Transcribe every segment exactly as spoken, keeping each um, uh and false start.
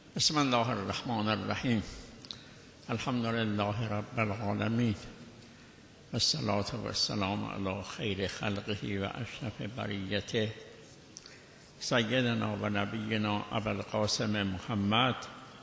بسم الله الرحمن الرحیم. الحمد لله رب العالمین والصلاة والسلام علی خیر خلقه و اشرف بریته سیدنا و نبینا ابوالقاسم محمد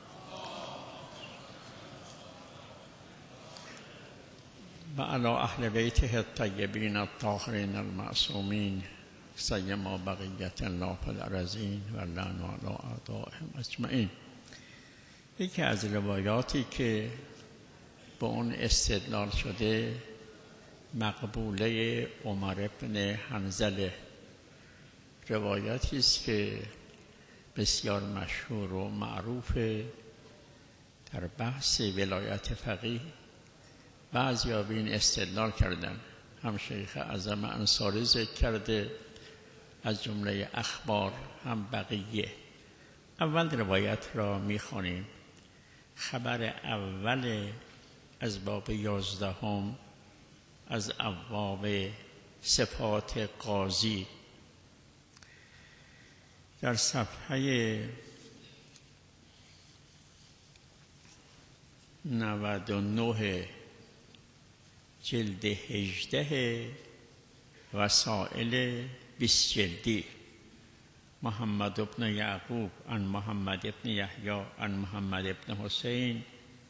و علی اهل بیته الطیبین الطاهرین المعصومین سیما بقیت الله فی الارضین و لعن علی اعدائهم اجمعین. یکی از روایاتی که به اون استدلال شده مقبوله عمر بن حنظله، روایاتی است که بسیار مشهور و معروف در بحث ولایت فقیه. بعضی‌ها به این استدلال کردن، هم شیخ اعظم انصاری ذکر کرده از جمله اخبار، هم بقیه. اول روایت را می‌خوانیم. خبر اول از باب یازدهم از ابواب صفات قاضی در صفحه نود و نه جلد هجده وسائل بیست جلدی. محمد ابن یعقوب عن محمد ابن یحیی عن محمد ابن حسین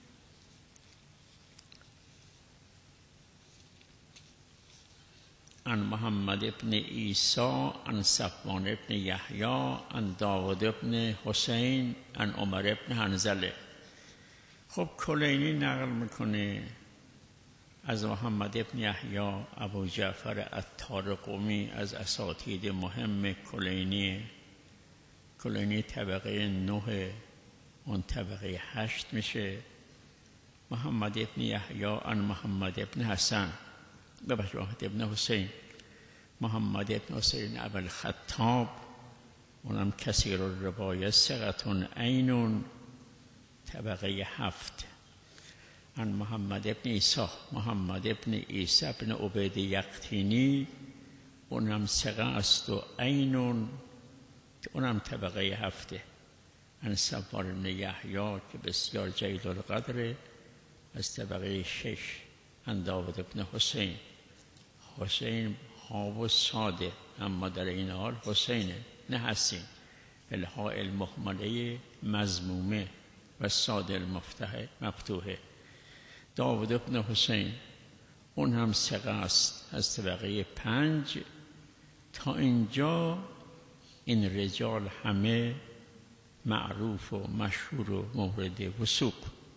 عن محمد ابن عیسی عن صفوان ابن یحیی عن داود ابن حسین عن عمر ابن حنظله. خب کلینی نقل میکنه از محمد ابن یحیی ابو جعفر عطار قمی، از اساتید مهم کلینی. کلینی طبقه نه، اون طبقه هشت میشه. محمد ابن یحیی عن محمد ابن حسن ببخش محمد ابن حسین محمد ابن حسین ابوالخطاب، اونم کثیر الروایه ثقة عین، طبقه هفت. عن محمد ابن عیسی محمد ابن عیسی ابن عبید یقطینی، اونم ثقه است و عین، اونم طبقه هفته. عن صفوان ابن یحیی که بسیار جلیل القدره، از طبقه شش. عن داود ابن حسین، حسین ها و ساده، اما در این حال حسینه نه حسین، الها المهمله مضمومه و ساده المفتوحه. داود ابن حسین اون هم ثقه است، از طبقه پنج. تا اینجا این رجال همه معروف و مشهور و مورد وثوق.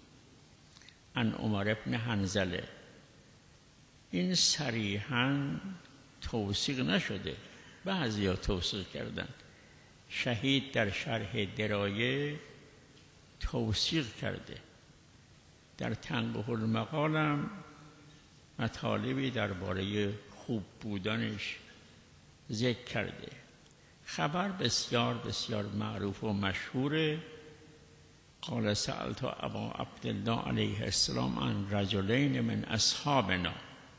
عن عمر ابن حنظله، این صریحاً توثیق نشده، بعضیا توثیق کردن. شهید در شرح درایه توثیق کرده. در تنبیه المقالم مطالبی درباره خوب بودنش ذکر کرده. خبر بسیار بسیار معروف و مشهوره. قال سألت ابا عبدالله علیه السلام عن رجلین من اصحابنا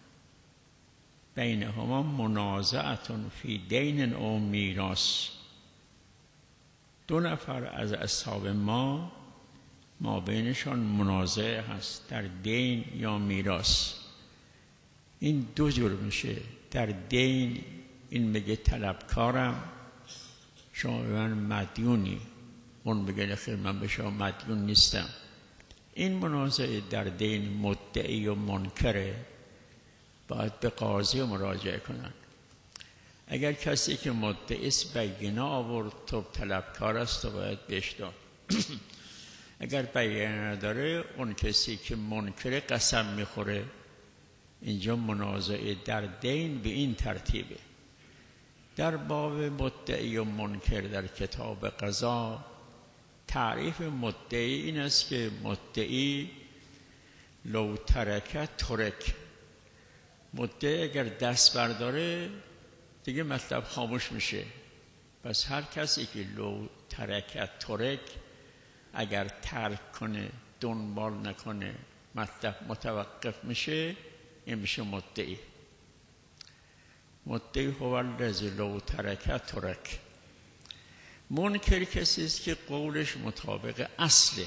بینهما منازعة فی دین او میراث. دو نفر از اصحاب ما ما بینشان منازعه هست در دین یا میراث. این دو جور میشه. در دین این میگه طلبکارم، شما به من مدیونی، اون میگه خیر من به شما مدیون نیستم. این منازعه در دین مدعی و منکره، باید به قاضی مراجعه کنن. اگر کسی که مدعی است بینه آورد تو طلبکار است و باید بهش داد. اگر بینه نداره اون کسی که منکره قسم میخوره. اینجا منازعه در دین به این ترتیبه. در باب مدعی و منکر در کتاب قضا تعریف مدعی این است که مدعی لو ترک ترک، مدعی اگر دست برداره دیگه مطلب خاموش میشه. پس هر کسی که لو ترک ترک، اگر ترک کنه دنبال نکنه مطلب متوقف میشه، این میشه مدعی. مدعی هو الذی لو ترک ترک. منکر کسی است که قولش مطابق اصله،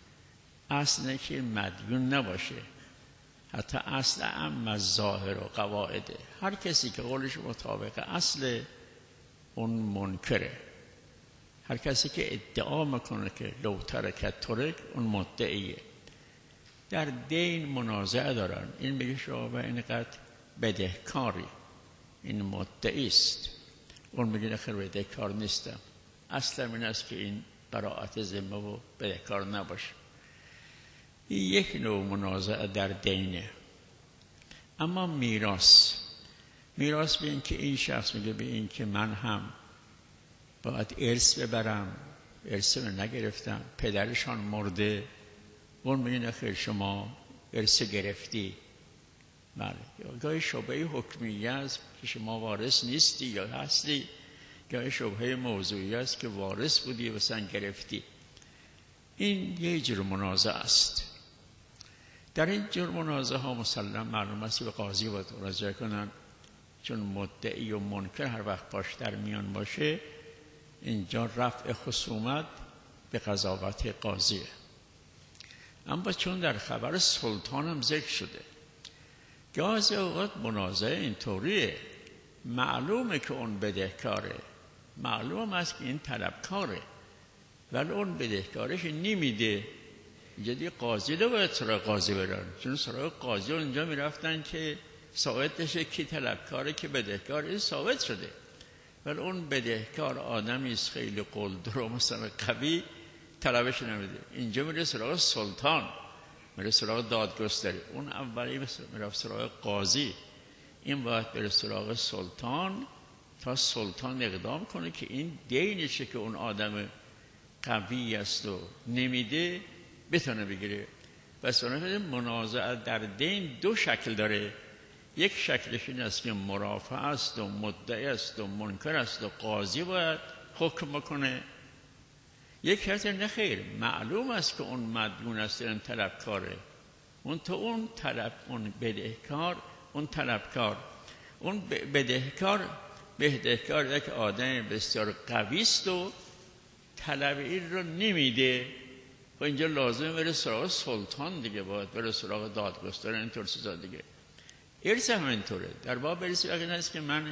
اصل که مدیون نباشه، حتی اصل اعم از ظاهر و قواعده. هر کسی که قولش مطابق اصل اون منکره. هر کسی که ادعا میکنه که لو ترکت ترک اون مدعیه. در دین منازعه دارن، این میگه شما به اینقدر بدهکاری، این مدعی است، اون میگه نخیر بدهکار نیستم. اصلا این است که این براءت ذمه و بدهکار نباشه. این یک نوع منازعه در دینه. اما میراث، میراث به این که این شخص میگه به این که من هم باید ارث ببرم، ارث رو نگرفتم، پدرشان مرده، اون میگه نخیر شما ارث گرفتی. بله، گاهی شبهه حکمیه است که شما وارث نیستی یا هستی، گاهی شبهه موضوعی است که وارث بودی و سن گرفتی. این یه جور منازعه است. در این جور منازعه ها مسلم معلوم است به قاضی باید مراجعه کنن، چون مدعی و منکر هر وقت پاش در میان باشه اینجا رفع خصومت به قضاوت قاضیه. اما چون در خبر سلطان هم ذکر شده، گاهی اوقات منازعه اینطوریه، معلومه که اون بدهکاره، معلوم است که این طلبکاره، ولی اون بدهکارش نمیده. جدی قاضی رو باید سراغ قاضی برن، چون سراغ قاضی اونجا میرفتن که ثابت بشه کی طلبکاره که بدهکار، این ثابت شده. ولی اون بدهکار آدمی است خیلی قلدر و مثلا قوی، طلبش نمیده. اینجا میره سراغ سلطان، میره سراغ دادگستری. اون اولی میره سراغ قاضی، این باید بره سراغ سلطان تا سلطان اقدام کنه که این دینشه که اون آدم قوی است و نمیده بتونه بگیره. پس منازعه در دین دو شکل داره. یک شکلش این است که مرافع است و مدعی است و منکر است و قاضی باید حکم بکنه. یک شکل نه خیر، معلوم است که اون مدیون است، این طلبکاره، اون تو اون طلب، اون بدهکار، اون طلبکار، اون بدهکار بدهکار یک آدم بسیار قوی است و طلب این رو نمیده و اینجا لازم بره سراغ سلطان دیگه، باید بره سراغ دادگستر، اینطور چیزا دیگه. ارث هم اینطوره. در باب ارث وقتی هست که من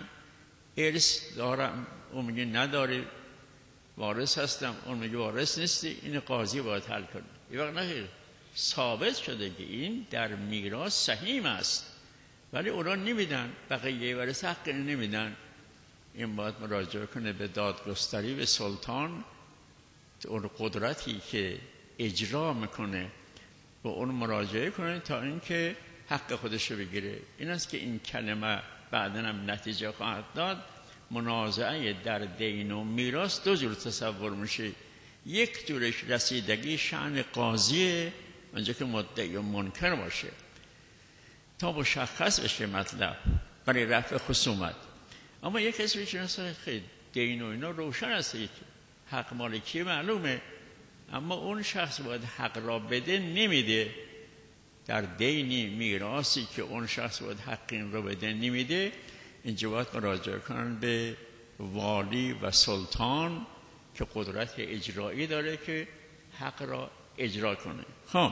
ارث دارم، اون میگه نداری، وارث هستم، اون میگه وارث نیستی، این قاضی باید حل کنه. یه وقت نخیر ثابت شده که این در میراث سهیم است ولی اونا نمیدن، بقیه وارث حق نمیدن، این باید مراجعه کنه به دادگستری، به سلطان، اون قدرتی که اجرا میکنه و اون مراجعه کنه تا اینکه حق خودش رو بگیره. این است که این کلمه بعداً هم نتیجه خواهد داد. منازعه در دین و میراث دو جور تصور میشه. یک جورش رسیدگی شأن قاضیه، اونجا که مدعی و منکر باشه تا مشخص بشه مطلب برای رفع خصومت. اما یک کسی بچه خیلی دین و اینا روشن است، حق مالکی معلومه، اما اون شخص باید حق را بده، نمیده. در دینی میراثی که اون شخص باید حق این را بده نمیده، اینجا باید مراجعه کنن به والی و سلطان که قدرت اجرایی داره که حق را اجرا کنه. خب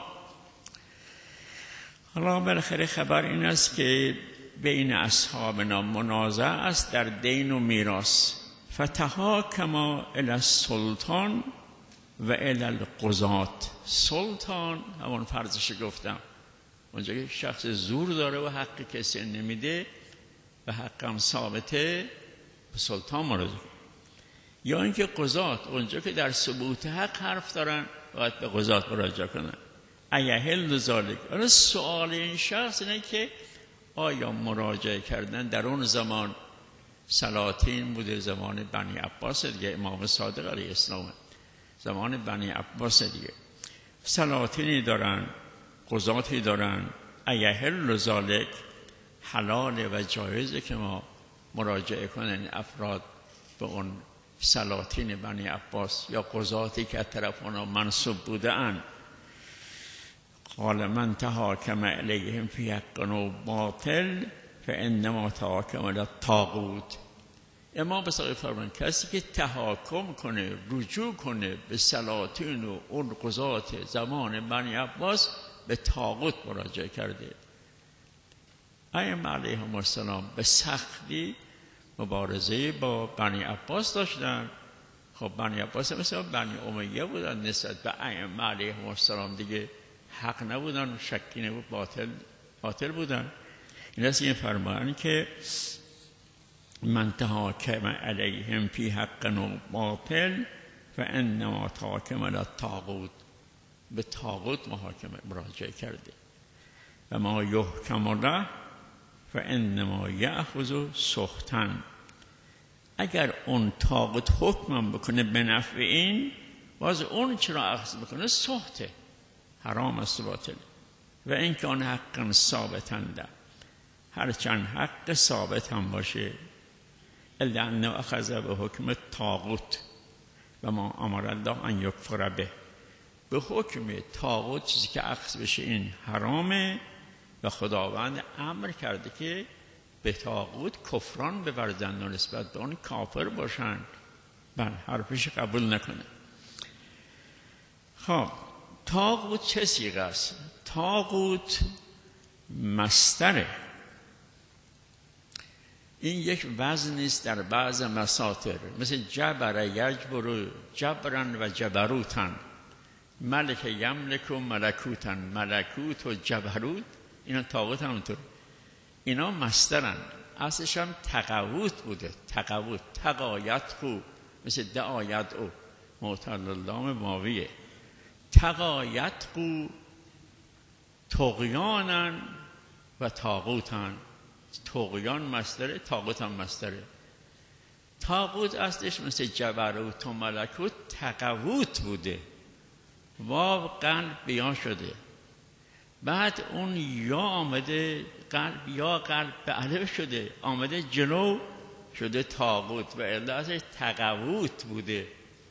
حالا بالاخره خبر این است که بین اصحابنا منازعه است در دین و میراث. فتحاکما الی السلطان و الی القضات. سلطان همون فرضش گفتم، اونجا که شخص زور داره و حق کسی نمیده و حقم ثابته، به سلطان مراجعه. یا اینکه قضات، اونجا که در ثبوت حق حرف دارن باید به قضات مراجعه کنن. ایهل ذالک. اون سوال این شخص اینه که آیا مراجعه کردن در اون زمان سلاطین بوده، زمان بنی عباس دیگه، امام صادق علیه السلام، زمان بنی عباس دیگه، سلاطینی دارن، قضاتی دارن. ایهل ذالک، حلال و جایزه که ما مراجعه کنن افراد به اون سلاطین بنی عباس یا قضاتی که از طرف اونا منصوب بوده اند. قال من تحاکم الیهم فی حق و باطل فانما تحاکم الی الطاغوت. امام بسیار فرمان کسی که تحاکم کنه، رجوع کنه به سلاطین و اون قضات زمان بنی عباس، به طاغوت مراجعه کرده. ائمه علیهم السلام به سختی مبارزه با بنی عباس داشتن. خب بنی عباس مثلا بنی امیه بودن، نسبت به ائمه علیهم السلام دیگه حق نبودن، شکی نبود، باطل باطل بودن. این است این فرمان که من تحاکم علیهم فی حق و باطل فانما تحاکم الی الطاغوت، به طاغوت محاکمه مراجعه کرده. و ما یحکم له فانما یأخذ سخطا، اگر اون طاغوت حکمم بکنه به نفع این، باز اون چرا اخذ بکنه؟ سخته، حرام است و باطل. و این که آن حقا ثابتنده، هرچند حق ثابت هم باشه، الا انه اخذ به حکم طاغوت و ما امر الله ان یکفر به، به حکم طاغوت چیزی که اخذ بشه این حرامه و خداوند امر کرده که به طاغوت کفران بورزند و نسبت به اون کافر باشند، بل حرفش قبول نکنه. خب طاغوت چه صیغه است؟ طاغوت مصدره، این یک وزن نیست در بعض مساطر، مثل جبر یجبر جبرن و جبروتن، ملک یملک و ملکوتن، ملکوت و جبروت، اینا طاغوت همونطور، اینا مصدرن. اصلش هم تقوت بوده، تقوت، تقایت خو، مثل دعایت او معتل اللام ماویه، تقایت خو طغیانن و طاغوتن. طغیان مصدره، طاغوت هم مصدره. طاغوت اصلش مثل جبروت و ملکوت تقوت بوده، واو قلب بیا شده، بعد اون یا آمده قلب، یا قلب به الف شده، آمده جلو شده طاغوت، و علتش تقوت بوده.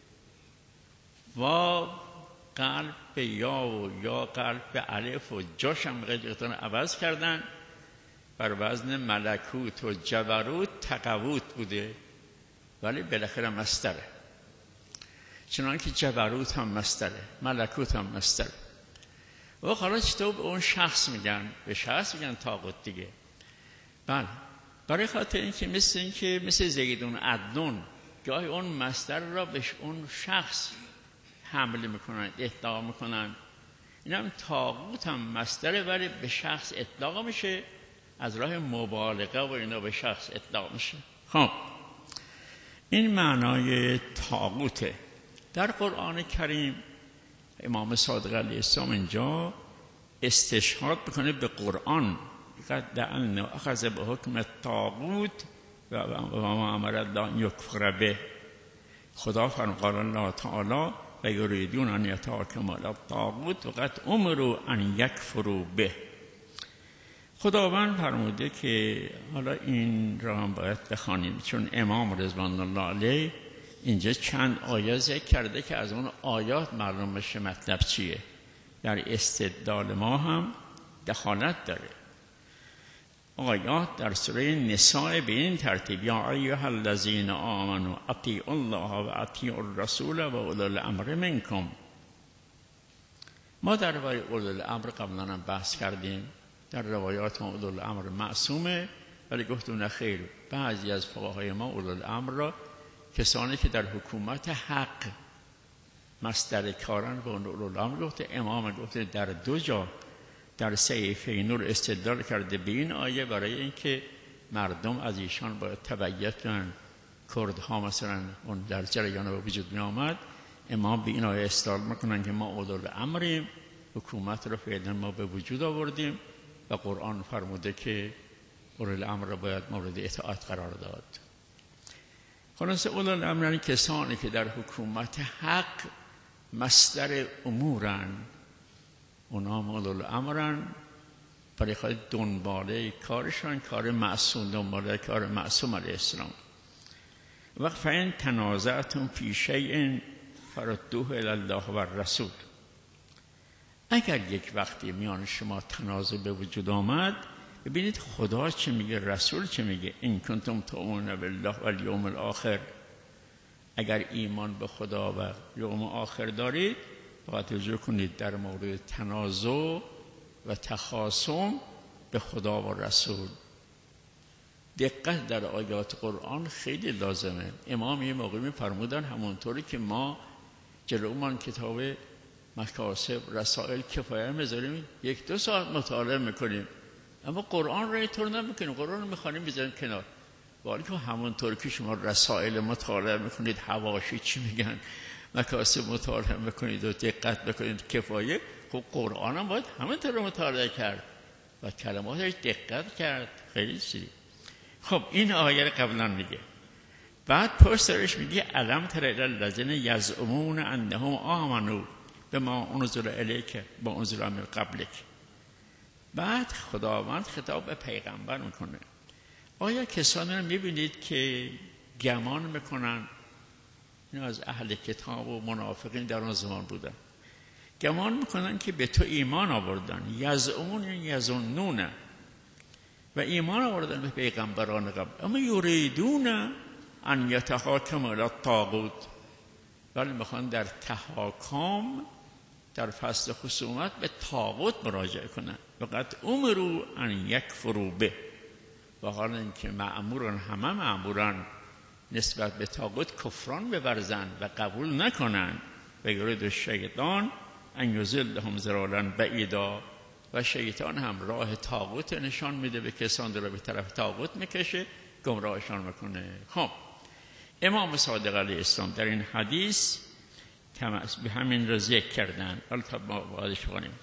واو قلب به یا و یا قلب به الف و جاش هم قدرتان عوض کردن، بر وزن ملکوت و جبروت تقوت بوده، ولی بالاخره مصدره. چنانکه جبروت هم مصدره، ملکوت هم مصدره. و حالا چطور به اون شخص میگن؟ به شخص میگن طاغوت دیگه. بله، برای خاطر اینکه مثل اینکه مثل زیدون عدنون، گاهی اون مصدر را به اون شخص حمل میکنن، اطلاق میکنن. این هم طاغوت هم مصدره، ولی به شخص اطلاق میشه، از راه مبالغه و اینا به شخص اطلاق میشه. خب این معنای طاغوته. در قرآن کریم امام صادق علیه السلام اینجا استشهاد بکنه به قرآن، قد انه اخذ به حکم الطاغوت و ما امر الله ان یکفر به. خدا فرمان قال الله تعالی و یریدون ان یتحاکموا الی الطاغوت و قد امروا ان یکفروا به. خداوند فرموده که حالا این را هم باید بخوانیم، چون امام رضوان الله علیه اینجا چند آیه ذکر کرده که از اون آیات معلوم بشه مطلب چیه. در استدلال ما هم دخالت داره. آیات در سوره نساء به این ترتیب: یا ایها الذین آمنوا اطیعوا الله و اطیعوا الرسول و اولی الامر منکم. ما در روایت اولی الامر قبلا هم بحث کردیم، در روایات ما اولی الامر معصومه، ولی گفتم نه خیر، بعضی از فقهای ما اولی الامر را کسانی که در حکومت حق مصدر کارن به اون اولی الامر گفته. امام گفته در دو جا در صحیفه نور استدلال کرده به این آیه برای اینکه مردم از ایشان باید تبعیت کنن. کردها مثلا اون در جریان به وجود می آمد، امام به این آیه استدلال میکنن که ما اولی الامریم، حکومت رو فعلا ما به وجود آوردیم و قرآن فرموده که اولی الامر را باید مورد اطاعت قرار داد. خلاصه اولی الامر کسانی که در حکومت حق مصدر امورن، اونا هم اولی الامرن، برای خواهد دنباله کارشان کار معصوم، دنباله کار معصوم علیه السلام. وقت فین تنازعتم فی شیء فردوه الی الله و الرسول. اگر یک وقتی میان شما تنازع به وجود آمد، ببینید خدا چه میگه، رسول چه میگه. این کنتم تؤمنون بالله و الیوم الاخر، اگر ایمان به خدا و یوم آخر دارید باید رجوع کنید در مورد تنازع و تخاصم به خدا و رسول. دقت در آیات قرآن خیلی لازمه. امام یه موقع می‌فرمودن همونطوری که ما جلومان کتاب مکاسب رسائل کفایه میذاریم یک دو ساعت مطالعه میکنیم، اما قرآن رو اینطور نمیکنیم. قرآن رو میخوانیم بذاریم کنار. ولی که همونطور که شما رسائل مطالعه میکنید، حواشی چی میگن، مکاسب مطالعه میکنید و دقت بکنید کفایه، خب قرآن هم باید همونطور مطالعه کرد و کلماتش دقت کرد. خیلی چیزی. خب این آیه قبلا میگه. بعد پشتش میگه الم تر الی الذین یزعمون انهم آمنوا بما انزل الیک با انزل من قبلک. بعد خداوند خطاب به پیغمبر میکنه. آیا کسانی رو میبینید که گمان میکنن، این از اهل کتاب و منافقین در آن زمان بودن، گمان میکنن که به تو ایمان آوردن، یزعمون یظنون، و ایمان آوردن به پیغمبران قبل، اما یریدون ان یتحاکموا الی الطاغوت، ولی میخوان در تحاکم در فصل خصومت به طاغوت مراجعه کنن. فقط امروا ان یکفروا به، و حالا اینکه مأمورن، همه مأمورن نسبت به طاغوت کفران بورزن و قبول نکنن. و یرید الشیطان ان یضلهم ضلالا بعیدا، و شیطان هم راه طاغوت نشان میده به کسان رو به طرف طاغوت میکشه، گمراهشان میکنه. خب امام صادق علیه السلام در این حدیث به همین را ذکر کردن. حالا تا ما بازش کنیم.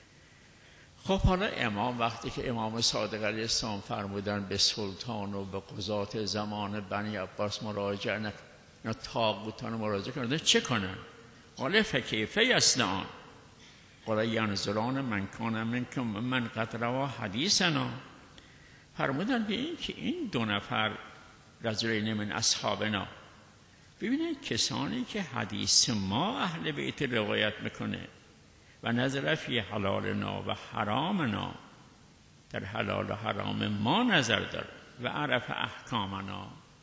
خب حالا امام وقتی که امام صادق علیه السلام فرمودن به سلطان و به قضات زمان بنی عباس مراجعه نکنن، طاغوتان مراجعه کنن، چه کنن؟ قال فکیف یصنعون قال ینظرون من کان منکم من قد روا حدیثنا. فرمودن به این که این دو نفر رجلین من اصحابنا، ببینید کسانی که حدیث ما اهل بیت روایت میکنه و نظر فی حلالنا و حرامنا، در حلال و حرام ما نظر داره، و عرف احکامنا،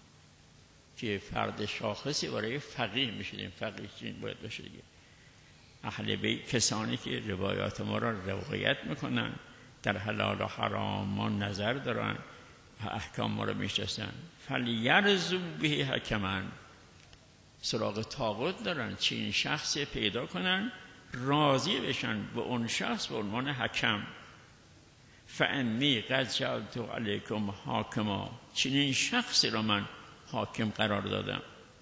که فرد شاخصی برای فقیه میشدیم. فقیه چین باید باشه دیگه. اهل بیت کسانی که روایات ما را روایت میکنن، در حلال و حرام ما نظر دارن و احکام ما را میشناسن. فلیرزو به حکمن، سراغ طاغوت دارن، چه این شخصی پیدا کنن راضی بشن به اون شخص به عنوان حکم. فانی قد جعلت علیکم حاکما، چنین شخصی را من حاکم قرار دادم.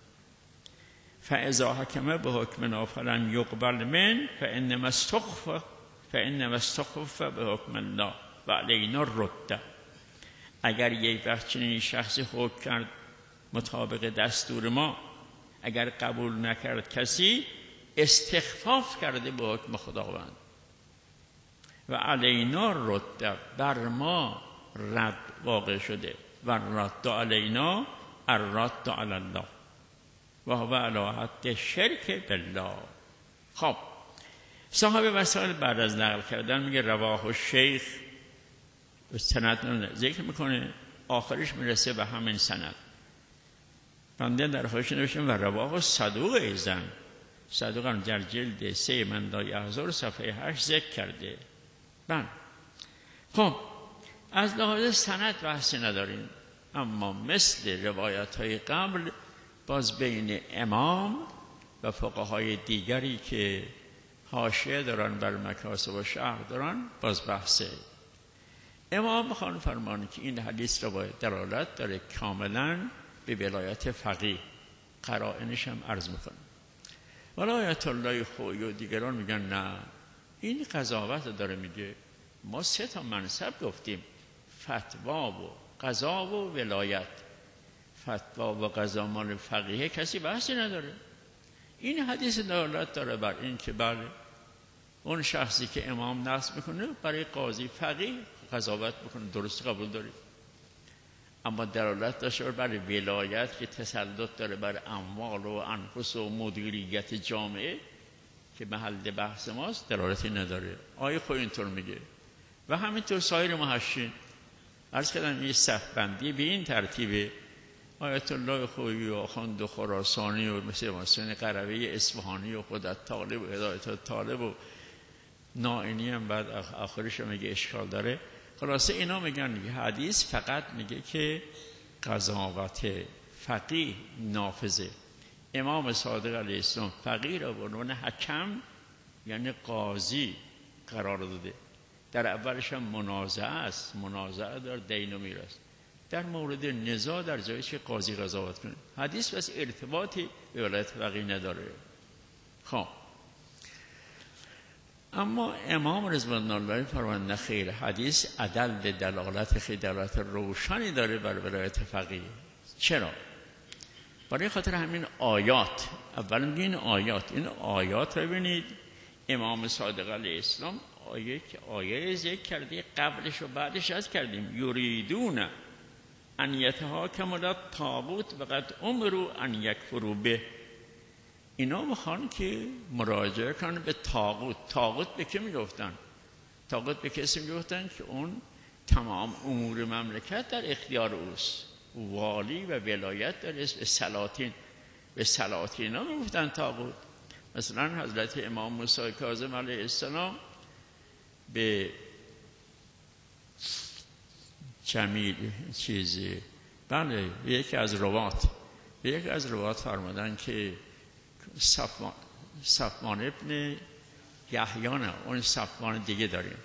فاذا حکم به حکمنا فلن یقبل من فانما استخف فانما استخف به حکم الله و علینا رد. اگر یک وقت چنین شخصی حکم کرد مطابق دستور ما، اگر قبول نکرد کسی، استخفاف کرده به حکم خداوند. و علینا رد، بر ما رد واقع شده. و رد علینا الرد علی الله و هو علی حد شرک بالله. خب صاحب وسائل بعد از نقل کردن میگه رواه الشیخ، سند ذکر میکنه، آخرش میرسه به همین سند. بنده در خواهش نوشتم و رواه صدوق ایزن، صدوق هم در جلد سه مندای احزار صفحه هشت ذکر کرده. بله. خب از لحاظ سند بحثی نداریم، اما مثل روایت های قبل باز بین امام و فقهای دیگری که حاشیه دارن بر مکاسب و شرح دارن باز بحثه. امام میخوان فرمانی که این حدیث روایت دلالت داره کاملا به ولایت فقیه، قرائنش هم عرض میکنه. ولایت الله خویی و دیگران میگن نه، این قضاوت داره میگه. ما سه تا منصب گفتیم، فتوا و قضا و ولایت. فتوا و قضا مال فقیه کسی بحثی نداره. این حدیث دلالت داره بر این که بله اون شخصی که امام نصب میکنه برای قاضی فقیه قضاوت میکنه، درست قبول داری. اما دلالت داشته برای ولایت که تسلط داره بر اموال و انفس و مدیریت جامعه که محل بحث ماست، دلالتی نداره. آیه خود اینطور میگه و همینطور سایر محشین. عرض کردم این صف بندی به این ترتیبه. آیت الله خویی و آخوند خراسانی و مثل حسین قروی اصفهانی و خودت طالب و هدایت طالب و نائینی هم بعد آخرش میگه اشکال داره. خلاصه اینا میگن حدیث فقط میگه که قضاوت فقیه نافذه. امام صادق علیه السلام فقیه را به عنوان حکم یعنی قاضی قرار داده. در اولش هم منازعه است، منازعه در دین و میراث، در مورد نزاع در جایی که قاضی قضاوت کنه. حدیث بس ارتباطی به ولایت فقیه نداره. خب اما امام رضوان الله فرمودند نه خیر، حدیث عدل دلالت خیلی دلالت روشنی داره بر ولایت فقیه. چرا؟ برای خاطر همین آیات. اولا این آیات، این آیات رو ببینید امام صادق علیه السلام آیه که آیه ذکر کرده، قبلش و بعدش از کردیم یریدون ان یتحاکموا الی الطاغوت و قد امروا ان یکفروا به. اینا میخوان که مراجعه کنن به طاغوت. طاغوت به که میگفتن؟ طاغوت به کسی میگفتن که اون تمام امور مملکت در اختیار اوست، والی و ولایت داره، به سلاطین به سلاطین ها میگفتن طاغوت. مثلا حضرت امام موسی کاظم علیه السلام به جمیل چیزی بله یکی از روات به یکی از روات فرمودن که صفوان صفوان ابن یحیانه، اون صفوان دیگه داریم،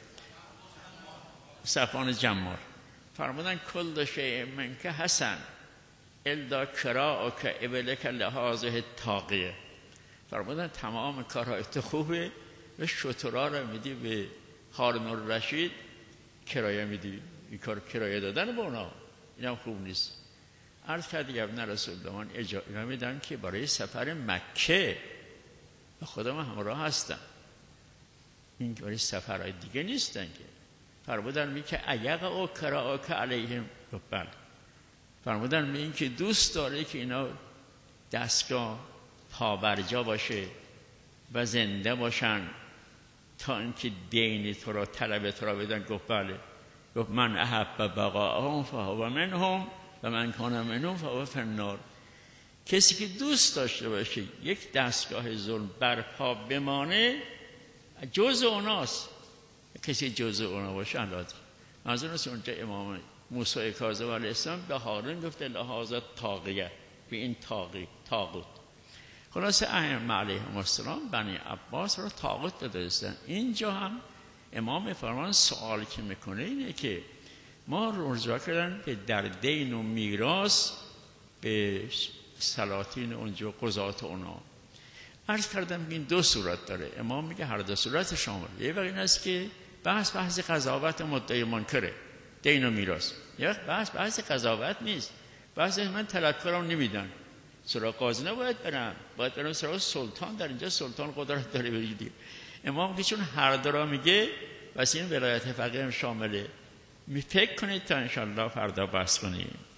صفوان جمار، فرمودن کل شیء منک حسن الا کراءک ابلک لهذه الطاغیه. فرمودن تمام کارهای تو خوبه و شترا رو میدی به هارون الرشید کرایه میدی، این کار کرایه دادن به اونا اینم خوب نیست. عرض کردی ابن رسول الله من اجازه میدم که برای سفر مکه خودم همراه هستم، این برای سفرهای دیگه نیستن که. فرمودن می که ایق او کراءک علیهم بل، فرمودن می این که دوست داره که اینا دستگاه پابرجا باشه و زنده باشن تا اینکه دین تو را طلب تو را بدن. گفت بله. گفت من احب بقاءهم فهو منهم و من کان منهم فهو فی النار. کسی که دوست داشته باشه یک دستگاه ظلم برپا بمانه جزء اوناست، کسی جزء اونا باشه اندازه. منظور است اونجا امام موسی کاظم علیه السلام به هارون گفته لهذا طاغیه، به این طاغی طاغوت. خلاصه ائمه علیهم السلام بنی عباس رو طاغوت بدونستن. اینجا هم امام فرمان سوال که میکنه اینه که ما رجوع کردن به در دین و میراث به سلاطین اونجا قضات اونا. عرض کردم این دو صورت داره. امام میگه هر دو صورت شامل. یه وقت این است که بحث بحث قضاوت مدعی منکره، دین و میراث. یه بحث بحث قضاوت نیست، بحث من طلبکارم نمیدن، سراغ قاضی نباید برم، باید برم سراغ سلطان. در اینجا سلطان قدرت داره بگیری. امام که چون هر دو را میگه پس این ولایت فقیه هم شامله. می فکر کنید تا انشالله فردا بحث کنیم.